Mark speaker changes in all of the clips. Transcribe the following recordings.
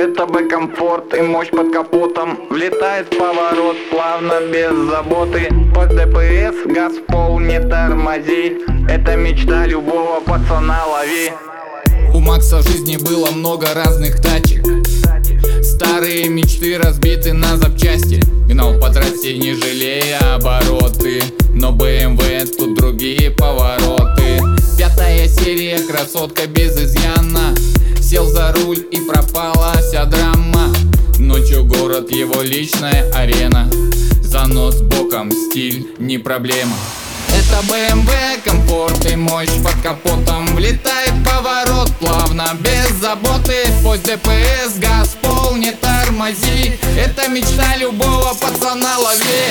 Speaker 1: Это комфорт и мощь под капотом. Влетает в поворот плавно, без заботы. Под ДПС, газ в пол, не тормози. Это мечта любого пацана, лови.
Speaker 2: У Макса в жизни было много разных тачек. Старые мечты разбиты на запчасти. Гнал по трассе, не жалея обороты. Но BMW тут другие повороты. 5-я серия, красотка без изъяна. Сел за руль и пропала вся драма. Ночью город, его личная арена. Занос боком, стиль не проблема. Это BMW, комфорт и мощь под капотом. Влетает в поворот плавно, без заботы. Пусть ДПС, газ в пол, не тормози. Это мечта любого пацана, лови.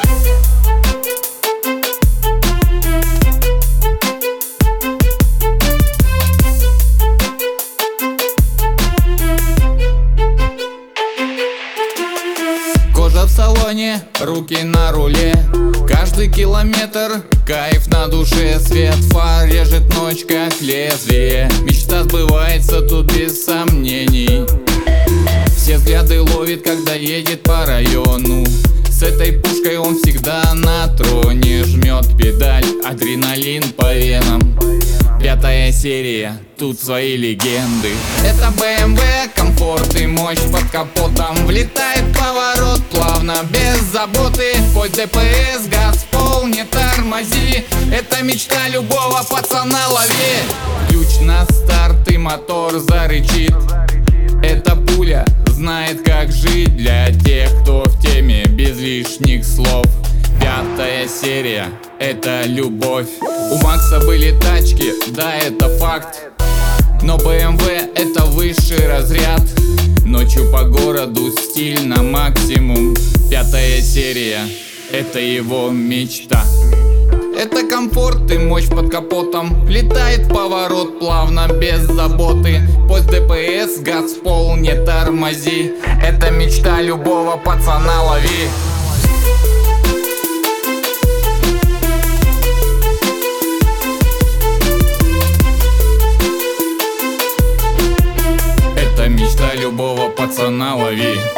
Speaker 2: Кожа в салоне, руки на руле. Каждый километр, кайф на душе. Свет фар режет ночь, как лезвие. Мечта сбывается тут без сомнений. Все взгляды ловит, когда едет по району. С этой пушкой он всегда на троне. Жмет педаль, адреналин по венам. 5-я серия, тут свои легенды. Это BMW, комфорт и мощь под капотом. Влетает в поворот плавно, без заботы. Хоть ДПС, газ в пол, не тормози. Это мечта любого пацана, лови. Ключ на старт и мотор зарычит. Эта пуля знает, как жить. Для тех, кто в теме, без лишних слов. 5-я серия, это любовь. У Макса были тачки, да, это факт. Но BMW это высший разряд. Ночью по городу стиль на максимум. 5-я серия, это его мечта. Это комфорт и мощь под капотом. Влетает в поворот плавно, без заботы. Пусть ДПС, газ в пол, не тормози. Это мечта любого пацана, лови. Это мечта любого пацана, лови.